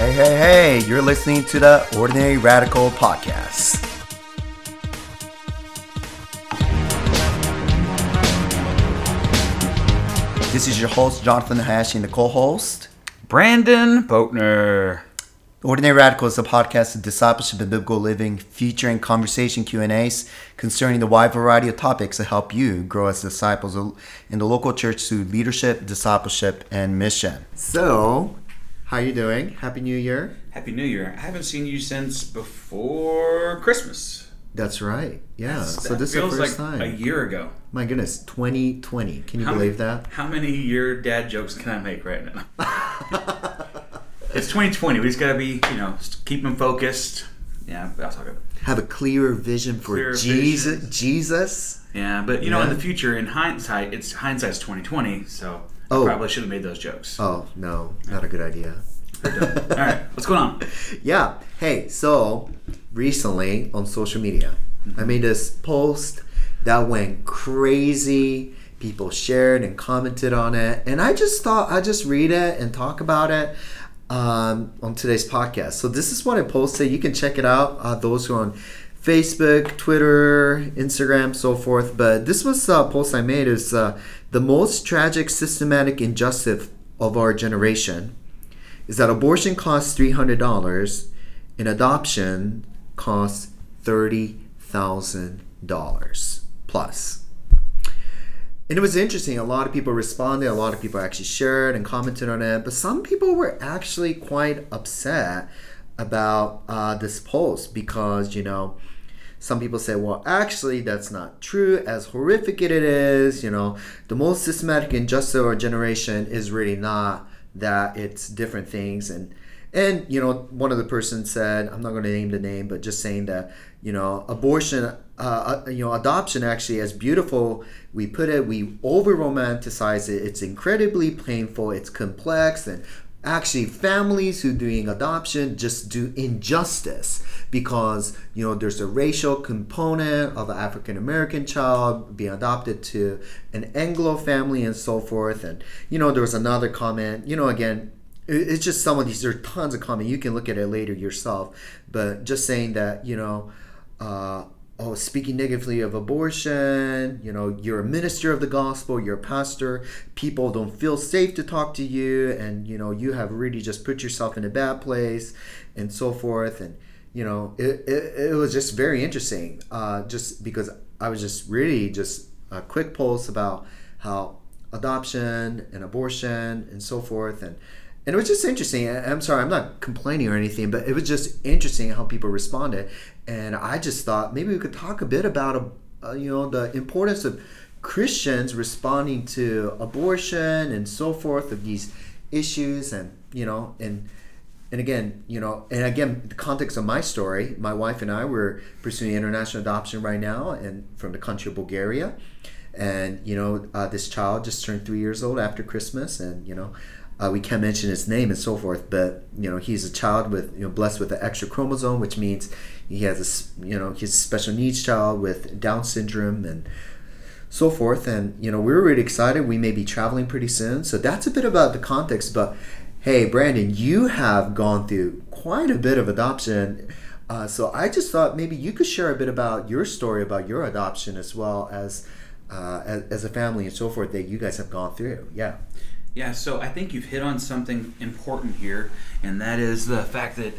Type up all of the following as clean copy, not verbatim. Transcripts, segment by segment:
Hey, you're listening to the Ordinary Radical Podcast. This is your host, Jonathan Hash, and the co-host, Brandon Boatner. Ordinary Radical is a podcast of discipleship and biblical living featuring conversation Q&As concerning the wide variety of topics that help you grow as disciples in the local church through leadership, discipleship, and mission. So, how you doing? Happy New Year. Happy New Year. I haven't seen you since before Christmas. That's right. Yeah. So this feels is the first like time. A year ago. My goodness, 2020. Can you believe that? How many year dad jokes can I make right now? It's 2020. We just got to be, keep them focused. Yeah, I'll talk about it. Have a clearer vision for Jesus. Yeah, but in the future, in hindsight's 2020, so I probably shouldn't have made those jokes. Oh, no, not a good idea. All right, what's going on? Yeah. Hey, so recently on social media, I made this post that went crazy. People shared and commented on it, and I just thought I'd just read it and talk about it on today's podcast. So this is what I posted. You can check it out. Those who are on Facebook, Twitter, Instagram, so forth. But this was a post I made. Is the most tragic systematic injustice of our generation is that abortion costs $300 and adoption costs $30,000 plus. And it was interesting. A lot of people responded. A lot of people actually shared and commented on it. But some people were actually quite upset about this post because, some people say, well, actually, that's not true. As horrific it is, the most systematic injustice of our generation is really not that. It's different things. And one of the persons said, I'm not going to name the name, but just saying that, abortion, adoption actually, as beautiful we put it, we over-romanticize it. It's incredibly painful. It's complex. And actually, families who doing adoption just do injustice because, there's a racial component of an African-American child being adopted to an Anglo family and so forth. And, there was another comment, again, it's just some of these, there are tons of comments. You can look at it later yourself. But just saying that, speaking negatively of abortion, you're a minister of the gospel, you're a pastor, people don't feel safe to talk to you, and, you have really just put yourself in a bad place, and so forth. And, it was just very interesting, just because I was just really just a quick post about how adoption and abortion and so forth, and it was just interesting. I'm sorry, I'm not complaining or anything, but it was just interesting how people responded. And I just thought maybe we could talk a bit about, the importance of Christians responding to abortion and so forth, of these issues. And, and again, the context of my story, my wife and I were pursuing international adoption right now, and from the country of Bulgaria. And, this child just turned 3 years old after Christmas, and, we can't mention his name and so forth, but he's a child with blessed with an extra chromosome, which means he has he's a special needs child with Down syndrome and so forth. And we're really excited. We may be traveling pretty soon, so that's a bit about the context. But hey, Brandon, you have gone through quite a bit of adoption, so I just thought maybe you could share a bit about your story about your adoption as well as a family and so forth that you guys have gone through. Yeah, so I think you've hit on something important here, and that is the fact that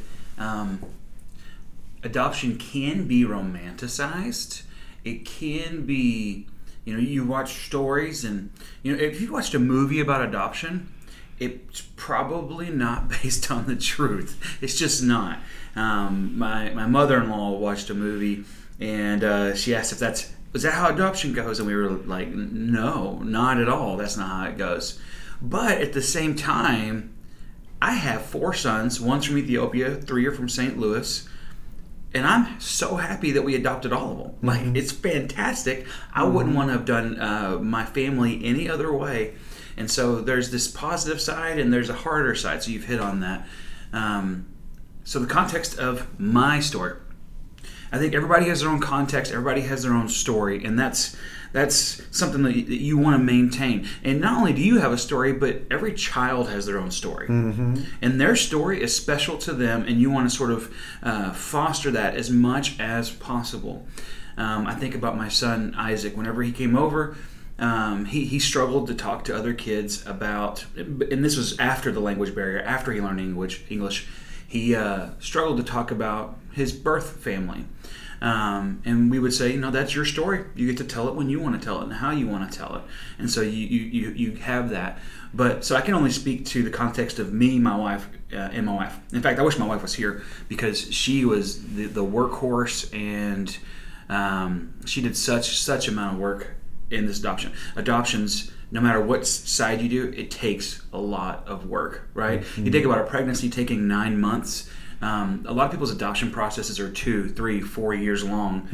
adoption can be romanticized. It can be, you watch stories, and, if you watched a movie about adoption, it's probably not based on the truth. It's just not. My mother-in-law watched a movie, and she asked is that how adoption goes? And we were like, no, not at all. That's not how it goes. But at the same time, I have 4 sons. One's from Ethiopia, 3 are from St. Louis. And I'm so happy that we adopted all of them. Like, it's fantastic. I wouldn't want to have done my family any other way. And so there's this positive side and there's a harder side. So you've hit on that. So the context of my story. I think everybody has their own context, everybody has their own story, and that's something that you want to maintain. And not only do you have a story, but every child has their own story. And their story is special to them, and you want to sort of foster that as much as possible. I think about my son, Isaac. Whenever he came over, he struggled to talk to other kids about, and this was after the language barrier, after he learned English, he struggled to talk about his birth family. And we would say, that's your story. You get to tell it when you want to tell it and how you want to tell it. And so you have that. But so I can only speak to the context of me, my wife, and my wife. In fact, I wish my wife was here because she was the workhorse, and she did such amount of work in this adoption. Adoptions, no matter what side you do, it takes a lot of work, right? You think about a pregnancy taking 9 months. A lot of people's adoption processes are 2, 3, 4 years long,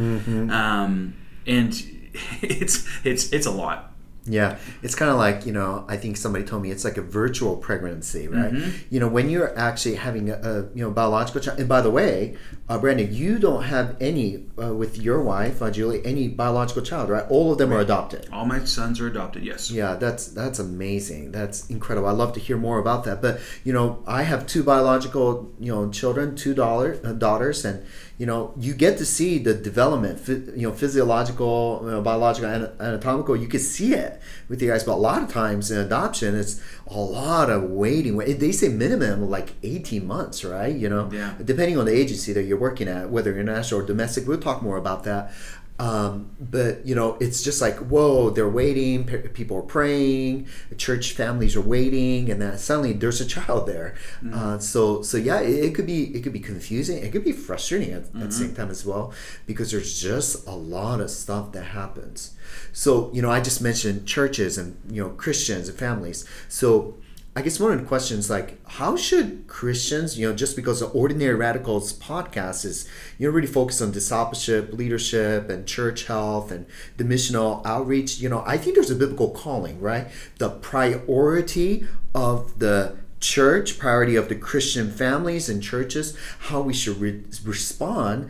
and it's a lot. Yeah, it's kind of like, I think somebody told me it's like a virtual pregnancy, right? When you're actually having a biological child. And by the way, Brandon, you don't have any, with your wife, Julie, any biological child, right? All of them are adopted. All my sons are adopted, yes. Yeah, that's amazing. That's incredible. I'd love to hear more about that. But, I have 2 biological, children, 2 daughters, and, you get to see the development, physiological, biological, anatomical. You can see it with you guys. But a lot of times in adoption, it's a lot of waiting. They say minimum like 18 months, right? Yeah. Depending on the agency that you're working at, whether international or domestic. We'll talk more about that. But it's just like, whoa, they're waiting, people are praying, church families are waiting, and then suddenly there's a child there. So yeah, it could be confusing, it could be frustrating at the same time as well, because there's just a lot of stuff that happens. So I just mentioned churches and Christians and families. So I guess one of the questions, like, how should Christians, just because the Ordinary Radicals podcast is, really focused on discipleship, leadership, and church health, and the missional outreach, I think there's a biblical calling, right? The priority of the church, priority of the Christian families and churches, how we should respond,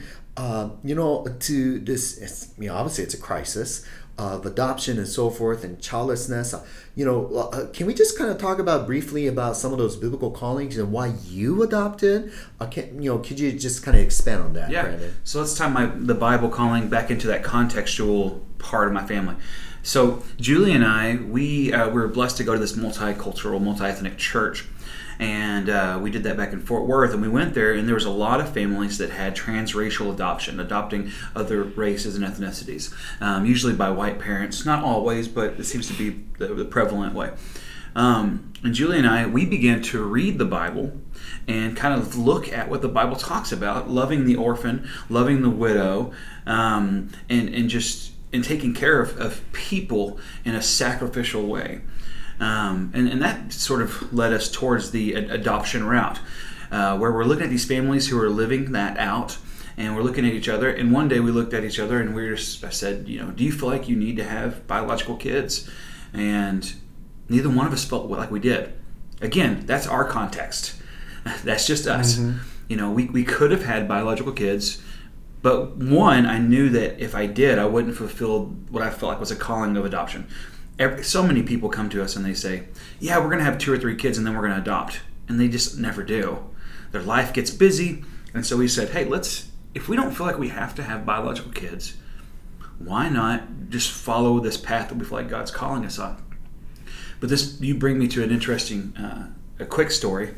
to this. Obviously it's a crisis of adoption and so forth, and childlessness. Can we just kind of talk about briefly about some of those biblical callings and why you adopted? Could you just kind of expand on that, yeah. Brandon? So let's tie the Bible calling back into that contextual part of my family. So Julie and I, we were blessed to go to this multicultural, multi-ethnic church. And we did that back in Fort Worth, and we went there, and there was a lot of families that had transracial adoption, adopting other races and ethnicities, usually by white parents. Not always, but it seems to be the prevalent way. And Julie and I, we began to read the Bible and kind of look at what the Bible talks about, loving the orphan, loving the widow, and taking care of people in a sacrificial way. And that sort of led us towards the adoption route, where we're looking at these families who are living that out, and we're looking at each other. And one day we looked at each other, and I said, do you feel like you need to have biological kids? And neither one of us felt like we did. Again, that's our context. That's just us. We could have had biological kids, but one, I knew that if I did, I wouldn't fulfill what I felt like was a calling of adoption. So many people come to us and they say, yeah, we're going to have 2 or 3 kids and then we're going to adopt. And they just never do. Their life gets busy. And so we said, hey, if we don't feel like we have to have biological kids, why not just follow this path that we feel like God's calling us on? But you bring me to an interesting, a quick story.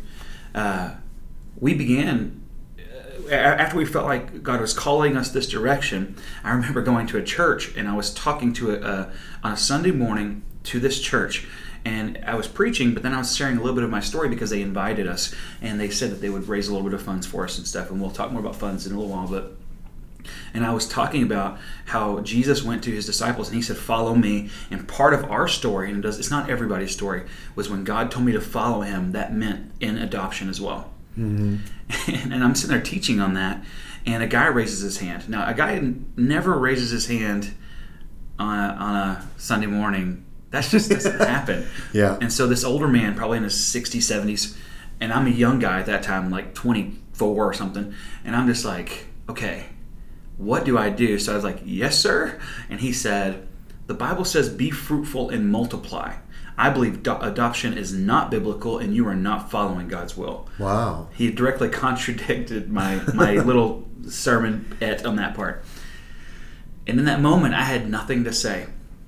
We began, after we felt like God was calling us this direction, I remember going to a church, and I was talking on a Sunday morning to this church, and I was preaching, but then I was sharing a little bit of my story because they invited us, and they said that they would raise a little bit of funds for us and stuff, and we'll talk more about funds in a little while, and I was talking about how Jesus went to his disciples and he said, follow me. And part of our story, and it's not everybody's story, was when God told me to follow him, that meant in adoption as well. And I'm sitting there teaching on that, and a guy raises his hand. Now, a guy never raises his hand on a Sunday morning. That just doesn't happen. Yeah. And so this older man, probably in his 60s, 70s, and I'm a young guy at that time, like 24 or something, and I'm just like, okay, what do I do? So I was like, yes, sir. And he said, the Bible says, be fruitful and multiply. I believe adoption is not biblical and you are not following God's will. Wow. He directly contradicted my little sermon on that part. And in that moment, I had nothing to say.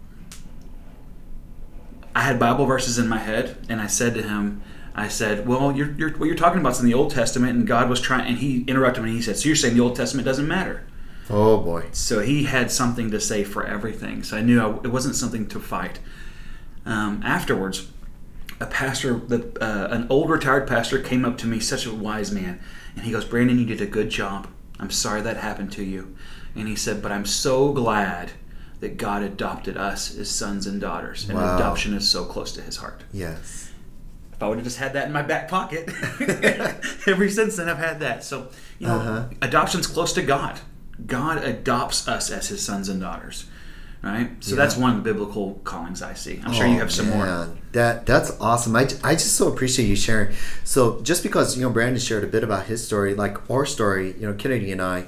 I had Bible verses in my head, and I said to him, I said, well, what you're talking about is in the Old Testament, and God was trying, and he interrupted me, and he said, so you're saying the Old Testament doesn't matter? Oh, boy. So he had something to say for everything. So I knew it wasn't something to fight. Afterwards, a pastor, an old retired pastor, came up to me, such a wise man, and he goes, Brandon, you did a good job. I'm sorry that happened to you. And he said, but I'm so glad that God adopted us as sons and daughters, and wow. adoption is so close to his heart. Yes. If I would have just had that in my back pocket, ever since then I've had that. So, adoption's close to God. God adopts us as his sons and daughters, right? So that's one of the biblical callings I see. I'm sure you have some more. That's awesome. I just so appreciate you sharing. So just because, Brandon shared a bit about his story, like our story, Kennedy and I,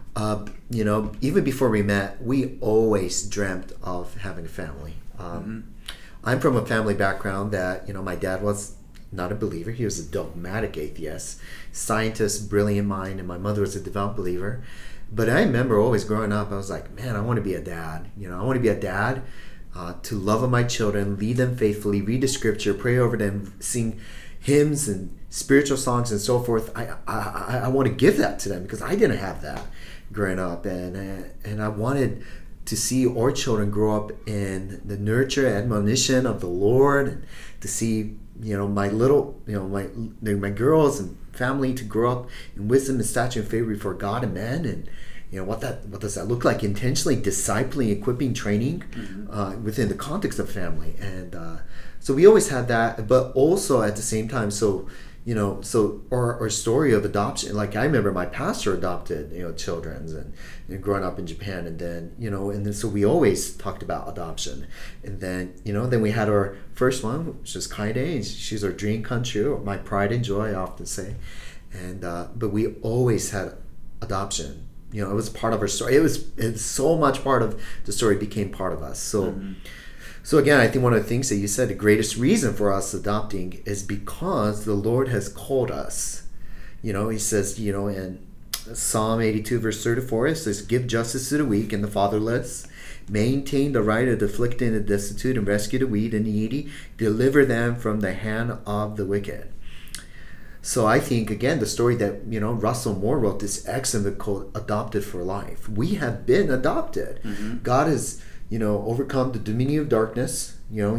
even before we met, we always dreamt of having a family. I'm from a family background that, my dad was not a believer. He was a dogmatic atheist, scientist, brilliant mind, and my mother was a devout believer. But I remember always growing up, I was like, man, I want to be a dad. I want to be a dad to love my children, lead them faithfully, read the scripture, pray over them, sing hymns and spiritual songs and so forth. I want to give that to them because I didn't have that growing up. And I wanted to see our children grow up in the nurture, admonition of the Lord, and to see, my little, my girls and family to grow up in wisdom and stature and favor before God and men. And what does that look like? Intentionally discipling, equipping, training within the context of family. And so we always had that, but also at the same time, so our story of adoption, like I remember my pastor adopted children and growing up in Japan, and then so we always talked about adoption. And then then we had our first one, which is Kaide. She's our dream come true, my pride and joy, I often say. And but we always had adoption. It was part of our story. It's so much part of the story became part of us. So So again, I think one of the things that you said, the greatest reason for us adopting is because the Lord has called us. He says, in Psalm 82 verse 34, it says, give justice to the weak and the fatherless, maintain the right of the afflicted and the destitute, and rescue the weak and needy, deliver them from the hand of the wicked. So I think, again, the story that, Russell Moore wrote, this excellent called Adopted for Life. We have been adopted. God has overcome the dominion of darkness.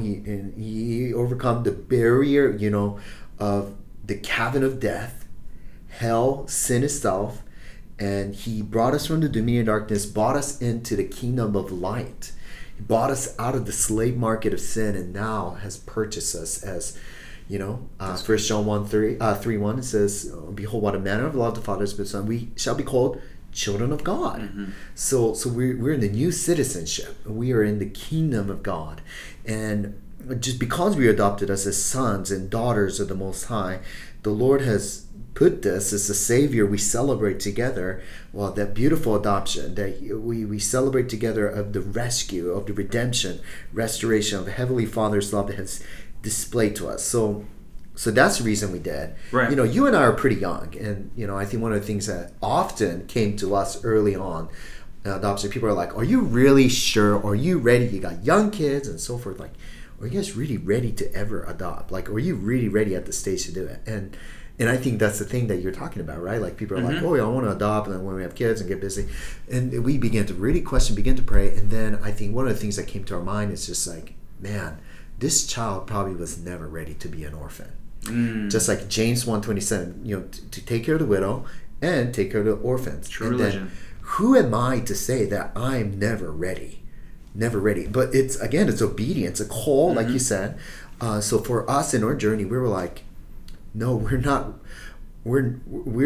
He overcome the barrier, of the cavern of death, hell, sin itself, and he brought us from the dominion of darkness, brought us into the kingdom of light. He bought us out of the slave market of sin, and now has purchased us as, 1 John 3:1, it says, behold, what a manner of love the Father has bestowed, we shall be called children of God. So we're in the new citizenship. We are in the kingdom of God. And just because we adopted us as sons and daughters of the Most High, the Lord has put this as a Savior we celebrate together. Well, that beautiful adoption that we celebrate together of the rescue, of the redemption, restoration of the Heavenly Father's love that has displayed to us. So that's the reason we did. Right. You and I are pretty young, and I think one of the things that often came to us early on adoption, people are like, are you really sure? Are you ready? You got young kids and so forth. Like, are you guys really ready to ever adopt? Like, are you really ready at the stage to do it? And I think that's the thing that you're talking about, right? Like, people are like, oh, yeah, I want to adopt, and then when we have kids and get busy. And we begin to really question, begin to pray. And then I think one of the things that came to our mind is just like, man, this child probably was never ready to be an orphan. Just like James 1:27, to take care of the widow and take care of the orphans. True and religion. Then, who am I to say that I'm never ready? Never ready. But it's obedience, a call, like you said. So for us in our journey, we were like, no, we're not. We're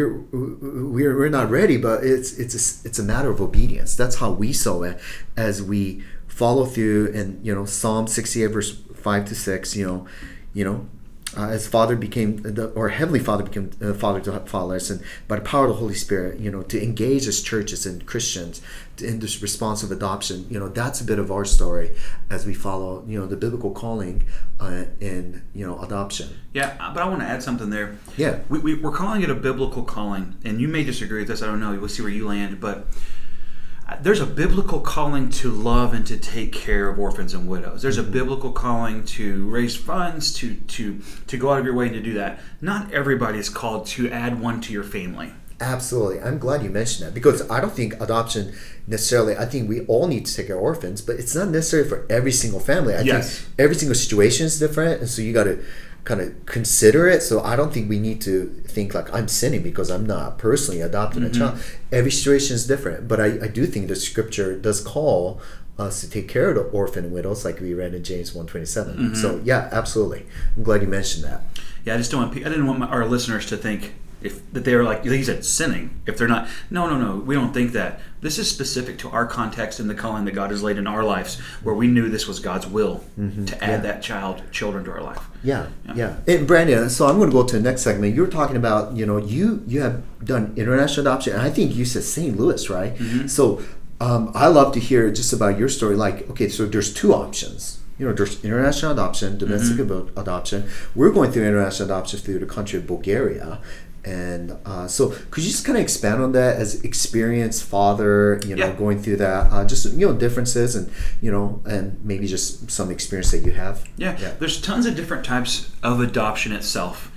not ready, but it's a matter of obedience. That's how we saw it as we follow through. And Psalm 68 verse 5-6. as Father became, or Heavenly Father became Father to fathers, and by the power of the Holy Spirit, to engage as churches and Christians in this response of adoption. That's a bit of our story as we follow, the biblical calling in, adoption. Yeah, but I want to add something there. Yeah. We're calling it a biblical calling, and you may disagree with this. I don't know. We'll see where you land, but there's a biblical calling to love and to take care of orphans and widows. There's a biblical calling to raise funds, to go out of your way to do that. Not everybody is called to add one to your family. Absolutely. I'm glad you mentioned that, because I don't think adoption necessarily, I think we all need to take care of orphans, but it's not necessary for every single family. I think every single situation is different, and so you got to kind of consider it. So I don't think we need to think like I'm sinning because I'm not personally adopting a child. Every situation is different, but I do think the scripture does call us to take care of the orphan and widows, like we read in James 1:27. So yeah, absolutely. I'm glad you mentioned that. Yeah, I didn't want our listeners to think that they were like you said sinning if they're not. No, we don't think that. This is specific to our context and the calling that God has laid in our lives, where we knew this was God's will to add that children to our life. Yeah. And Brandon, so I'm going to go to the next segment. You were talking about, you have done international adoption, and I think you said St. Louis, right? So I love to hear just about your story. Like, okay, so there's two options. There's international adoption, domestic adoption. We're going through international adoption through the country of Bulgaria. And so could you just kind of expand on that as experienced father, going through that, just, differences and, and maybe just some experience that you have? Yeah. There's tons of different types of adoption itself.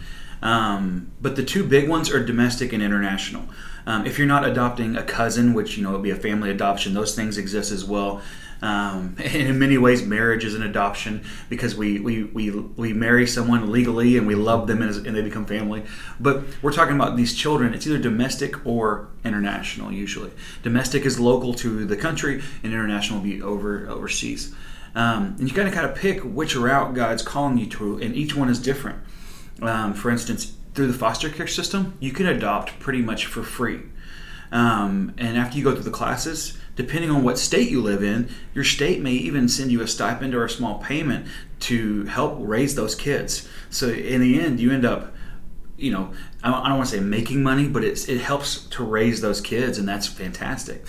But the two big ones are domestic and international. If you're not adopting a cousin, which, it would be a family adoption, those things exist as well. And in many ways, marriage is an adoption because we marry someone legally and we love them and they become family. But we're talking about these children. It's either domestic or international. Usually, domestic is local to the country, and international will be overseas. And you got to kind of pick which route God's calling you to, and each one is different. For instance, through the foster care system, you can adopt pretty much for free. And after you go through the classes, depending on what state you live in, your state may even send you a stipend or a small payment to help raise those kids. So in the end, you end up, I don't want to say making money, but it helps to raise those kids, and that's fantastic.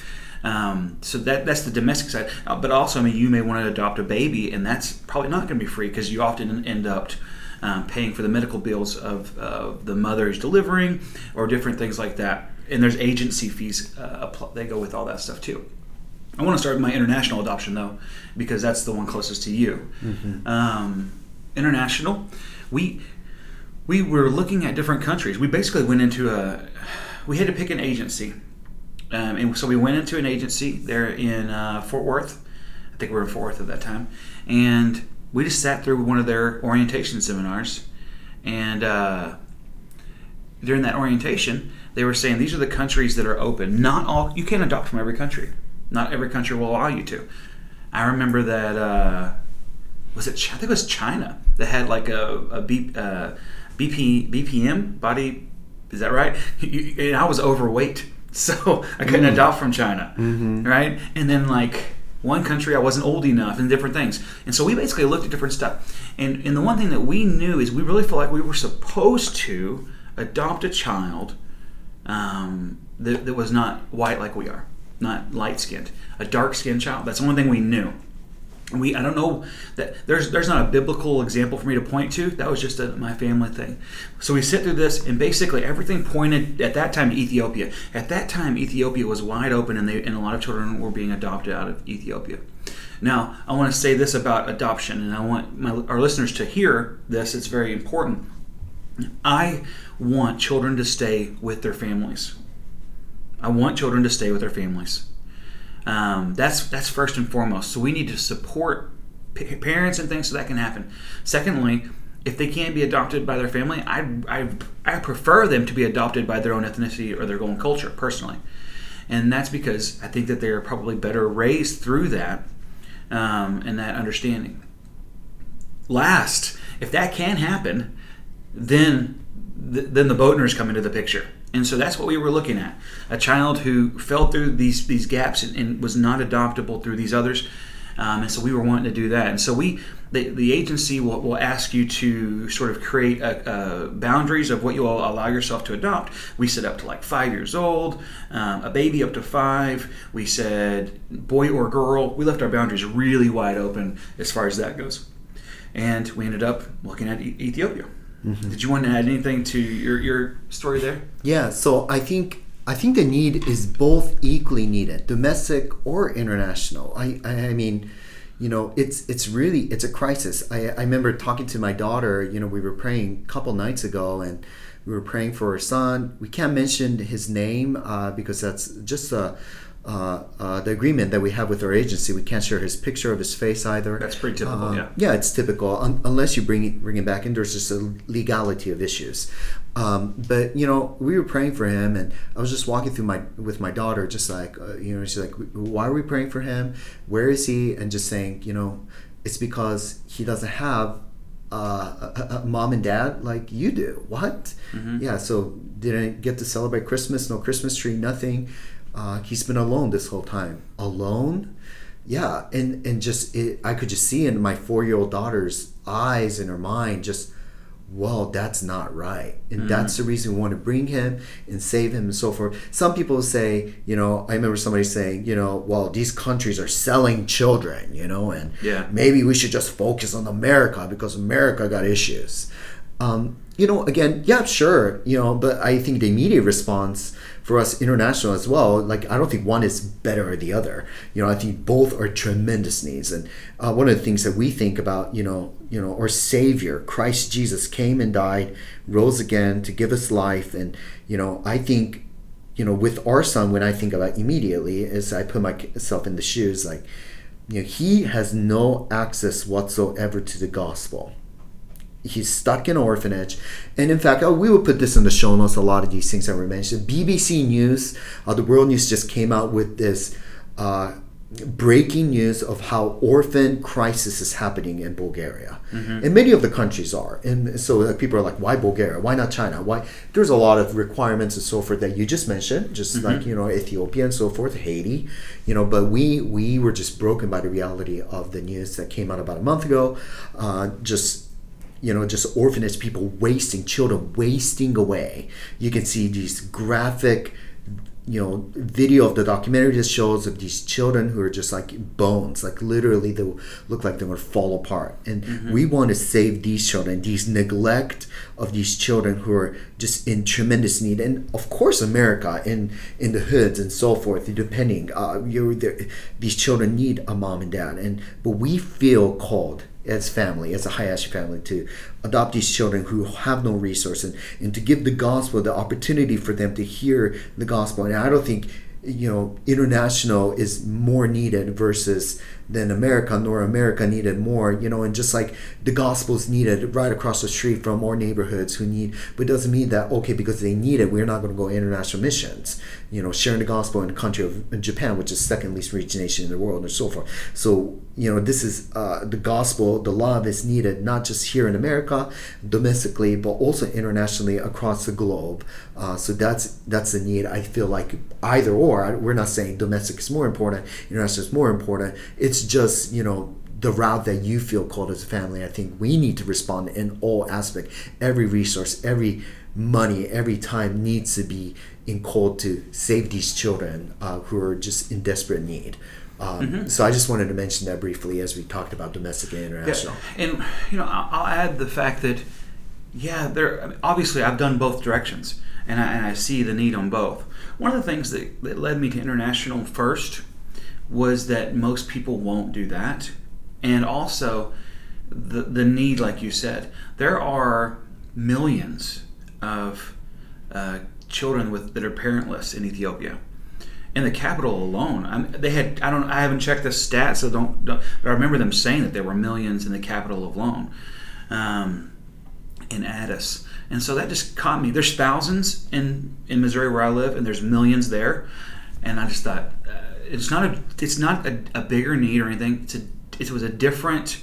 So that's the domestic side. But also, you may want to adopt a baby, and that's probably not going to be free because you often end up paying for the medical bills of the mother who's delivering or different things like that. And there's agency fees they go with all that stuff too. I want to start with my international adoption though, because that's the one closest to you. International, we were looking at different countries. We basically went into we had to pick an agency, and so we went into an agency there in Fort Worth. I think we were in Fort Worth at that time, and we just sat through one of their orientation seminars, and during that orientation, they were saying these are the countries that are open. Not all, you can't adopt from every country. Not every country will allow you to. I remember that, I think it was China that had like a BPM, body, is that right? And I was overweight, so I couldn't adopt from China, right? And then like one country I wasn't old enough and different things. And so we basically looked at different stuff. And the one thing that we knew is we really felt like we were supposed to adopt a child that was not white like we are, not light-skinned, a dark-skinned child. That's the one thing we knew. I don't know that there's not a biblical example for me to point to. That was just my family thing. So we sit through this, and basically everything pointed at that time to Ethiopia. At that time, Ethiopia was wide open, and a lot of children were being adopted out of Ethiopia. Now, I want to say this about adoption, and I want our listeners to hear this. It's very important. I want children to stay with their families. I want children to stay with their families. That's first and foremost. So we need to support parents and things so that can happen. Secondly, if they can't be adopted by their family, I prefer them to be adopted by their own ethnicity or their own culture, personally. And that's because I think that they are probably better raised through that and that understanding. Last, if that can happen, then the Boatners come into the picture. And so that's what we were looking at. A child who fell through these gaps and was not adoptable through these others. And so we were wanting to do that. And so the agency will ask you to sort of create boundaries of what you will allow yourself to adopt. We set up to like 5 years old, a baby up to 5. We said boy or girl. We left our boundaries really wide open as far as that goes. And we ended up looking at Ethiopia. Mm-hmm. Did you want to add anything to your story there? Yeah, so I think the need is both equally needed, domestic or international. I mean, it's really a crisis. I remember talking to my daughter. We were praying a couple nights ago, and we were praying for her son. We can't mention his name because that's just the agreement that we have with our agency. We can't share his picture of his face either. That's pretty typical, yeah. Yeah, it's typical. Unless you bring it back in, there's just a legality of issues. But we were praying for him, and I was just walking through with my daughter, just like she's like, why are we praying for him? Where is he? And just saying, it's because he doesn't have a mom and dad like you do. What? Mm-hmm. Yeah. So didn't get to celebrate Christmas. No Christmas tree. Nothing. He's been alone this whole time. Alone? Yeah. And just I could just see in my 4-year-old daughter's eyes and her mind just, well, that's not right. And that's the reason we want to bring him and save him and so forth. Some people say, I remember somebody saying, well, these countries are selling children, and maybe we should just focus on America because America got issues. Again, yeah, sure, but I think the immediate response for us international as well, like, I don't think one is better or the other. I think both are tremendous needs. And one of the things that we think about, our Savior, Christ Jesus, came and died, rose again to give us life. And, I think, with our son, when I think about immediately, as I put myself in the shoes, like, he has no access whatsoever to the gospel. He's stuck in an orphanage. And in fact, we will put this in the show notes, a lot of these things that were mentioned. BBC News, the World News just came out with this breaking news of how orphan crisis is happening in Bulgaria. Mm-hmm. And many of the countries are. And so people are like, why Bulgaria? Why not China? Why? There's a lot of requirements and so forth that you just mentioned, just like, Ethiopia and so forth, Haiti, but we were just broken by the reality of the news that came out about a month ago. Just orphanage people children wasting away. You can see these graphic, video of the documentary that shows of these children who are just like bones, like literally they look like they're going to fall apart. And we want to save these children, these neglect of these children who are just in tremendous need. And of course, America in the hoods and so forth, depending, these children need a mom and dad. But we feel called as family, as a Hayashi family, to adopt these children who have no resources and to give the gospel, the opportunity for them to hear the gospel. And I don't think international is more needed than America, nor America needed more, and just like the gospel is needed right across the street from our neighborhoods who need, but it doesn't mean that, okay, because they need it, we're not going to go international missions, sharing the gospel in the country of Japan, which is the second least reached nation in the world, and so forth. So, this is the gospel, the love is needed, not just here in America, domestically, but also internationally across the globe. So that's the need. I feel like either or, we're not saying domestic is more important, international is more important. It's just, the route that you feel called as a family. I think we need to respond in all aspects. Every resource, every money, every time needs to be called to save these children who are just in desperate need. So I just wanted to mention that briefly as we talked about domestic and international. Yeah. And, I'll add the fact that, obviously I've done both directions, and I see the need on both. One of the things that led me to international first was that most people won't do that. And also the need, like you said, there are millions of children that are parentless in Ethiopia. In the capital alone, I haven't checked the stats, so don't. But I remember them saying that there were millions in the capital alone, in Addis, and so that just caught me. There's thousands in Missouri where I live, and there's millions there, and I just thought it's not a bigger need or anything. It was a different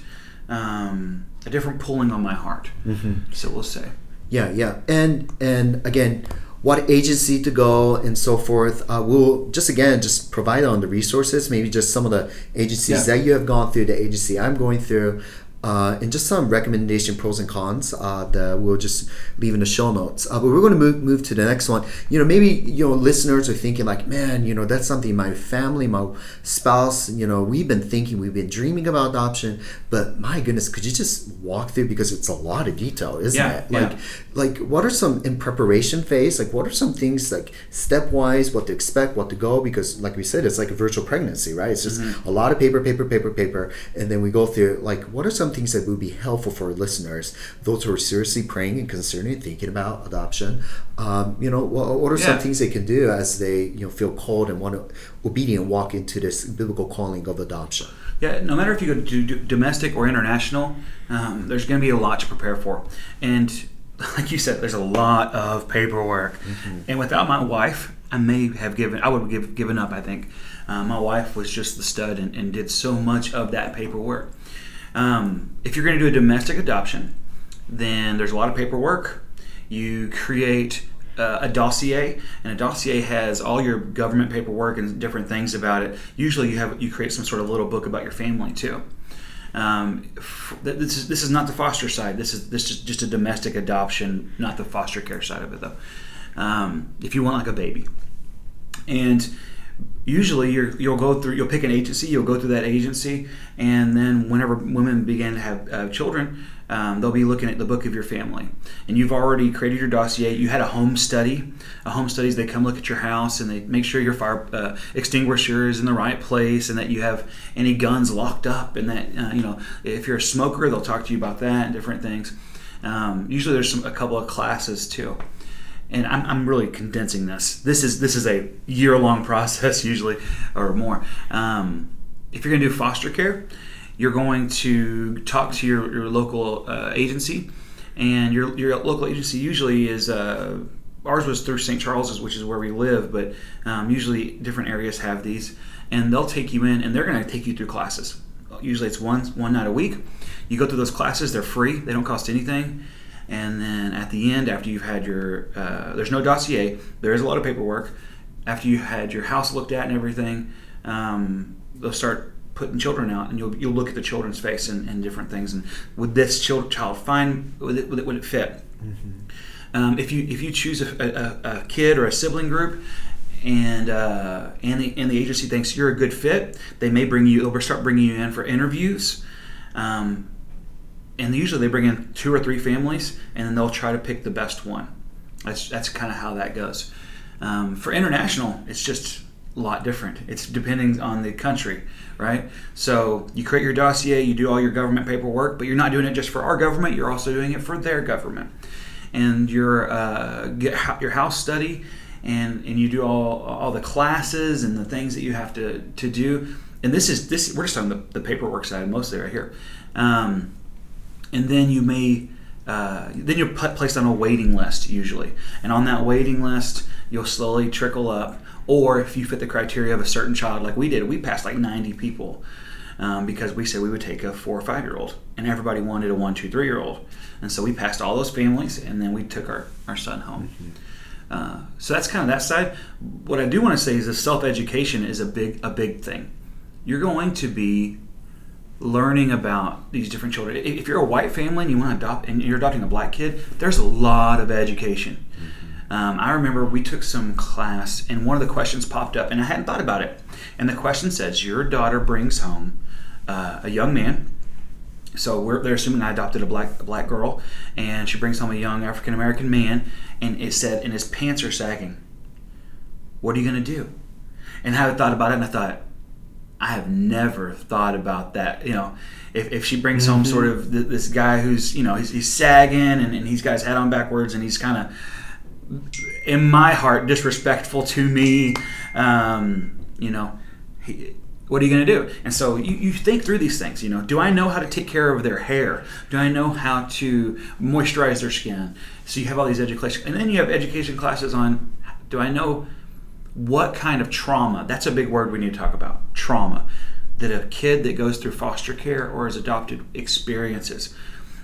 pulling on my heart. Mm-hmm. So we'll say. Yeah, and again, what agency to go and so forth. We'll just provide on the resources, maybe just some of the agencies that you have gone through, the agency I'm going through, and just some recommendation pros and cons that we'll just leave in the show notes. But we're going to move to the next one. Maybe listeners are thinking like, man, that's something my family, my spouse, we've been dreaming about adoption. But my goodness, could you just walk through, because it's a lot of detail, isn't it? Like what are some in preparation phase? Like what are some things like stepwise, what to expect, what to go? Because like we said, it's like a virtual pregnancy, right? It's just a lot of paper, and then we go through like what are some things that would be helpful for listeners, those who are seriously praying and considering and thinking about adoption. What are some things they can do as they feel called and want to obedient walk into this biblical calling of adoption? Yeah, no matter if you go to domestic or international, there's going to be a lot to prepare for. And like you said, there's a lot of paperwork. And without my wife, I would have given up, I think. My wife was just the stud and did so much of that paperwork. If you're going to do a domestic adoption, then there's a lot of paperwork. You create a dossier, and a dossier has all your government paperwork and different things about it. Usually you create some sort of little book about your family too. This is not the foster side. This is just a domestic adoption, not the foster care side of it though. If you want like a baby, and usually you'll pick an agency, you'll go through that agency, and then whenever women begin to have children, they'll be looking at the book of your family. And you've already created your dossier. You had a home study. A home study is they come look at your house and they make sure your fire extinguisher is in the right place and that you have any guns locked up, and that if you're a smoker, they'll talk to you about that and different things. Usually there's a couple of classes too. And I'm really condensing this. This is a year-long process usually, or more. If you're going to do foster care, you're going to talk to your local agency, and your local agency usually is ours was through St. Charles's, which is where we live, but usually different areas have these, and they'll take you in and they're going to take you through classes. Usually it's one night a week. You go through those classes. They're free. They don't cost anything. And then at the end, after you've had your, there's no dossier, there is a lot of paperwork. After you had your house looked at and everything, they'll start putting children out, and you'll look at the children's face and different things. And would this child fine? Would it fit? If you choose a kid or a sibling group, and the agency thinks you're a good fit, they'll start bringing you in for interviews. And usually they bring in 2 or 3 families, and then they'll try to pick the best one. That's kind of how that goes. For international, it's just a lot different. It's depending on the country, right? So you create your dossier, you do all your government paperwork, but you're not doing it just for our government. You're also doing it for their government. And get your house study, and you do all the classes and the things that you have to do. And this we're just on the paperwork side mostly right here. And then you may then you're placed on a waiting list usually, and on that waiting list you'll slowly trickle up. Or if you fit the criteria of a certain child, like we did, we passed like 90 people because we said we would take a 4 or 5 year old, and everybody wanted a 1, 2, 3 year old, and so we passed all those families, and then we took our son home. So that's kind of that side. What I do want to say is that self-education is a big thing. You're going to be learning about these different children. If you're a white family and you want to adopt, and you're adopting a black kid, there's a lot of education. I remember we took some class, and one of the questions popped up, and I hadn't thought about it. And the question says, your daughter brings home a young man. So they're assuming I adopted a black girl, and she brings home a young African American man, and it said, and his pants are sagging. What are you going to do? And I had thought about it, and I thought, I have never thought about that. If she brings home sort of this guy who's, he's sagging and he's got his head on backwards, and he's kind of, in my heart, disrespectful to me, what are you going to do? And so you think through these things. Do I know how to take care of their hair? Do I know how to moisturize their skin? So you have all these education, and then you have education classes on, do I know what kind of trauma? That's a big word we need to talk about. Trauma that a kid that goes through foster care or is adopted experiences.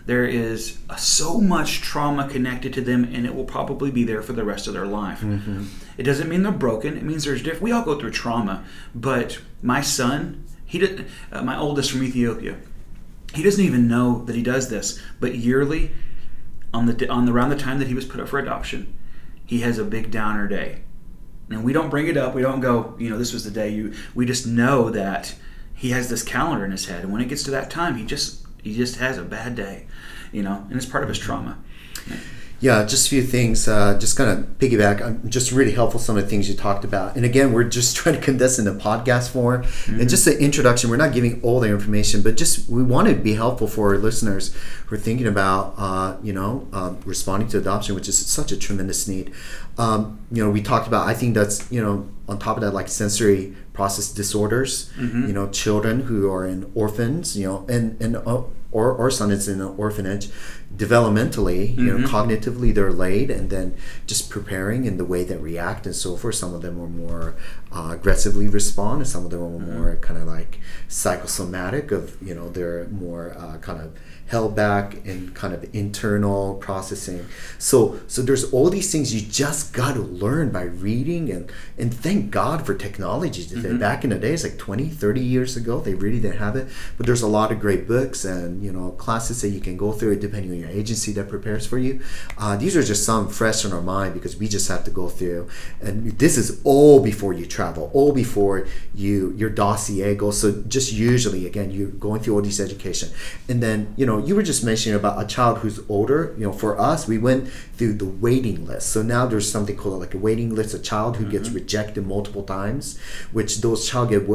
there is so much trauma connected to them, and it will probably be there for the rest of their life. It doesn't mean they're broken. It means there's different. We all go through trauma, but my son, he didn't. My oldest from Ethiopia, he doesn't even know that he does this. But yearly, around the time that he was put up for adoption, he has a big downer day, and we don't bring it up. We don't go, this was the day. We just know that he has this calendar in his head, and when it gets to that time, he just has a bad day, and it's part of his trauma. Yeah, just a few things, just kind of piggyback, just really helpful, some of the things you talked about. And again, we're just trying to condense in the podcast form. And just the introduction, we're not giving all the information, but just we want to be helpful for our listeners who are thinking about, responding to adoption, which is such a tremendous need. We talked about, I think that's, on top of that, like sensory process disorders, children who are in orphans, and our son is in an orphanage, developmentally, cognitively they're late, and then just preparing in the way they react and so forth. Some of them are more aggressively respond, and some of them are more kind of like psychosomatic of, they're more kind of held back in kind of internal processing. So there's all these things you just got to learn by reading, and thank God for technology today. Back in the days, like 20, 30 years ago, they really didn't have it. But there's a lot of great books and, classes that you can go through it depending on your agency that prepares for you. These are just some fresh in our mind because we just have to go through. And this is all before you travel, all before your dossier goes. So just usually, again, you're going through all these education. And then, you were just mentioning about a child who's older. For us, we went through the waiting list. So now there's something called like a waiting list, a child who gets rejected multiple times, which those child get,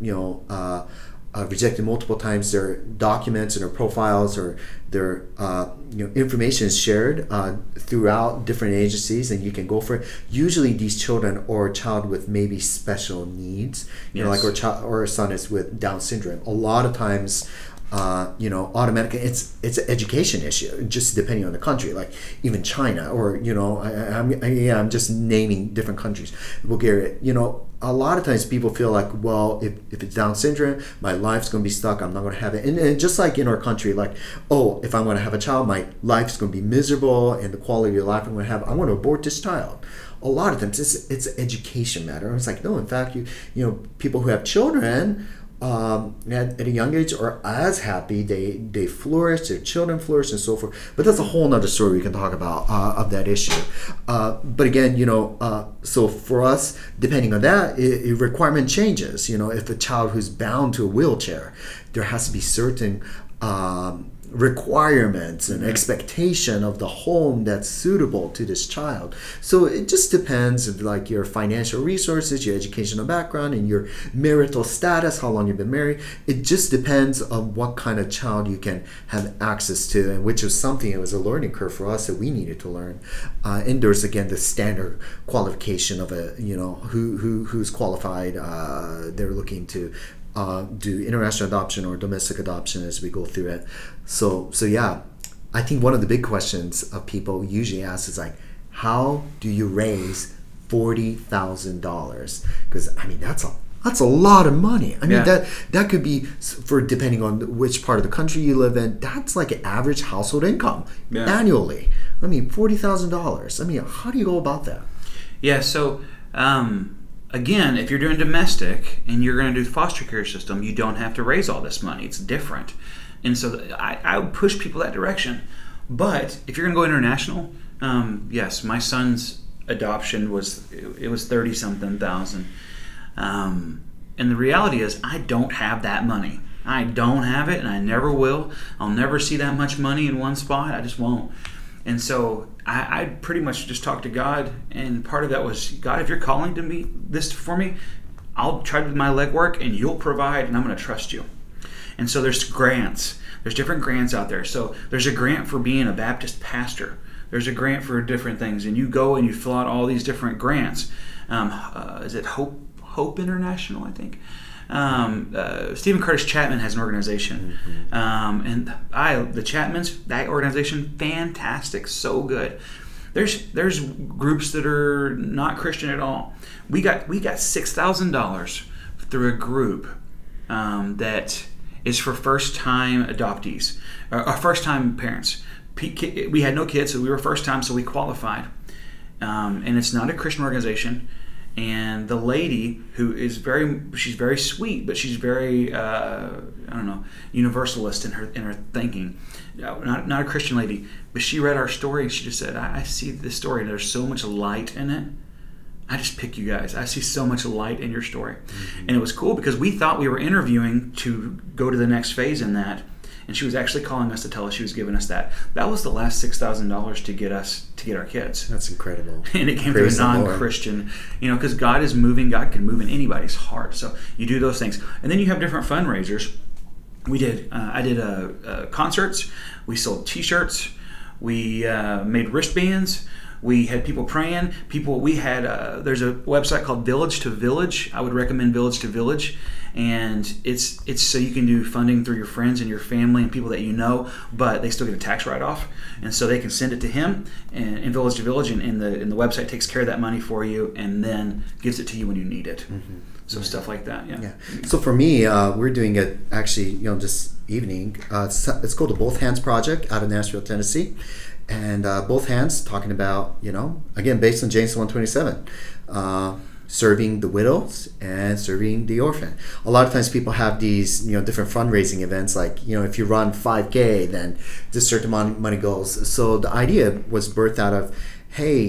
rejected multiple times. Their documents and their profiles or their information is shared throughout different agencies, and you can go for it. Usually these children or a child with maybe special needs, like our son is with Down syndrome. A lot of times automatically it's an education issue, just depending on the country, like even China or I'm just naming different countries, Bulgaria. A lot of times people feel like, well, if it's Down syndrome, my life's going to be stuck, I'm not going to have it. And just like in our country, like, oh, if I'm going to have a child, my life's going to be miserable, and the quality of life I'm going to have, I want to abort this child. A lot of times it's an education matter. It's like, no, in fact, people who have children at a young age are as happy, they flourish, their children flourish and so forth. But that's a whole nother story we can talk about of that issue. But again, so for us, depending on that, requirement changes. If a child who's bound to a wheelchair, there has to be certain requirements and expectation of the home that's suitable to this child. So it just depends of like your financial resources, your educational background, and your marital status, how long you've been married. It just depends on what kind of child you can have access to, and which was something that was a learning curve for us that we needed to learn. And there's again the standard qualification of a who's qualified. They're looking to do international adoption or domestic adoption as we go through it. So yeah, I think one of the big questions of people usually ask is like, how do you raise $40,000? Because that's a lot of money. That could be for depending on which part of the country you live in. That's like an average household income annually. $40,000. How do you go about that? Yeah. So. Again, if you're doing domestic and you're going to do the foster care system, you don't have to raise all this money. It's different. And so I would push people that direction. But if you're going to go international, yes, my son's adoption was 30-something thousand. And the reality is I don't have that money. I don't have it, and I never will. I'll never see that much money in one spot. I just won't. And so I pretty much just talked to God, and part of that was, God, if you're calling to me this for me, I'll try to do my legwork, and you'll provide, and I'm going to trust you. And so there's grants. There's different grants out there. So there's a grant for being a Baptist pastor. There's a grant for different things, and you go and you fill out all these different grants. Is it Hope International, I think? Stephen Curtis Chapman has an organization, and the Chapmans, that organization, fantastic, so good. There's groups that are not Christian at all. We got $6,000 through a group that is for first-time adoptees, or first-time parents. We had no kids, so we were first-time, so we qualified. And it's not a Christian organization. And the lady who is she's very sweet, but she's very universalist in her thinking. Not a Christian lady, but she read our story and she just said, I see this story and there's so much light in it. I just pick you guys. I see so much light in your story. Mm-hmm. And it was cool because we thought we were interviewing to go to the next phase in that. And she was actually calling us to tell us she was giving us that. That was the last $6,000 to get our kids. That's incredible. And it came Praise to a non-Christian, because God is moving. God can move in anybody's heart. So you do those things. And then you have different fundraisers. I did concerts. We sold T-shirts. We made wristbands. We had people praying. There's a website called Village to Village. I would recommend Village to Village. And it's so you can do funding through your friends and your family and people that you know, but they still get a tax write-off, and so they can send it to him and Village to Village, and the website takes care of that money for you and then gives it to you when you need it. Mm-hmm. So stuff like that. Yeah. So for me, we're doing it actually, this evening. It's called the Both Hands Project out of Nashville, Tennessee, and Both Hands talking about again based on James 1:27. Serving the widows and serving the orphan. A lot of times people have these, different fundraising events, like, if you run 5K, then this certain amount of money goes. So the idea was birthed out of, hey,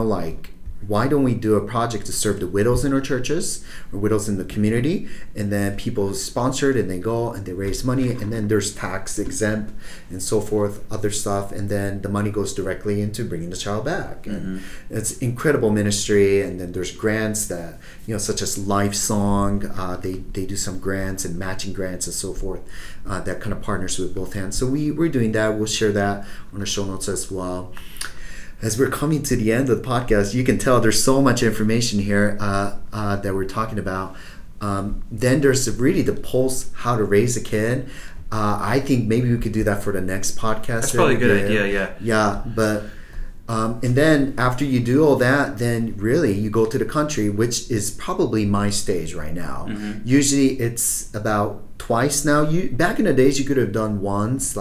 why don't we do a project to serve the widows in our churches or widows in the community, and then people sponsor it and they go and they raise money, and then there's tax exempt and so forth, other stuff, and then the money goes directly into bringing the child back. Mm-hmm. And it's incredible ministry. And then there's grants that such as Life Song, they do some grants and matching grants and so forth, that kind of partners with Both Hands. So we're doing that. We'll share that on the show notes as well. As we're coming to the end of the podcast, you can tell there's so much information here that we're talking about. Then there's really the Pulse How to Raise a Kid. I think maybe we could do that for the next podcast. That's probably a good idea, yeah. Yeah, but and then after you do all that, then really you go to the country, which is probably my stage right now. Mm-hmm. Usually it's about twice now. Back in the days, you could have done once,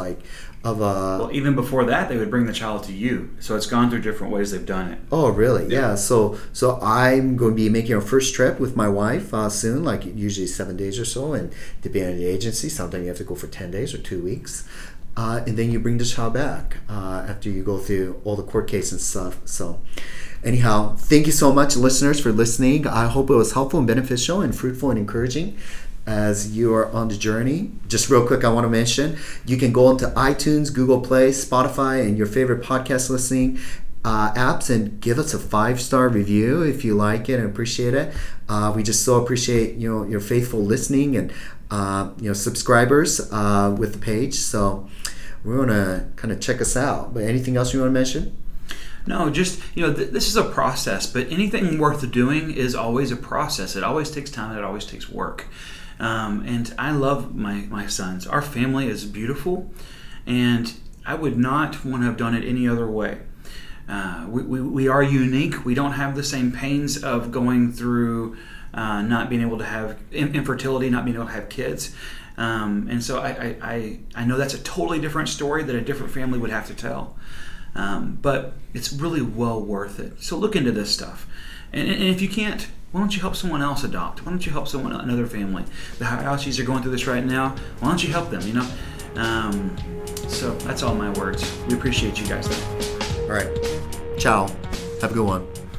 well, even before that, they would bring the child to you. So it's gone through different ways they've done it. Oh, really? Yeah. So I'm going to be making our first trip with my wife soon, usually 7 days or so, and depending on the agency, sometimes you have to go for 10 days or 2 weeks. And then you bring the child back after you go through all the court case and stuff. So anyhow, thank you so much, listeners, for listening. I hope it was helpful and beneficial and fruitful and encouraging as you are on the journey. Just real quick, I want to mention, you can go into iTunes, Google Play, Spotify, and your favorite podcast listening apps and give us a 5-star review if you like it and appreciate it. We just so appreciate your faithful listening and subscribers with the page. So we want to kind of check us out. But anything else you want to mention? No, just, this is a process, but anything worth doing is always a process. It always takes time. It always takes work. And I love my sons. Our family is beautiful, and I would not want to have done it any other way. We are unique. We don't have the same pains of going through not being able to have infertility, not being able to have kids. And so I know that's a totally different story that a different family would have to tell. But it's really well worth it. So look into this stuff. And if you can't, why don't you help someone else adopt? Why don't you help another family? The Hayashis are going through this right now. Why don't you help them, So that's all my words. We appreciate you guys, though. All right. Ciao. Have a good one.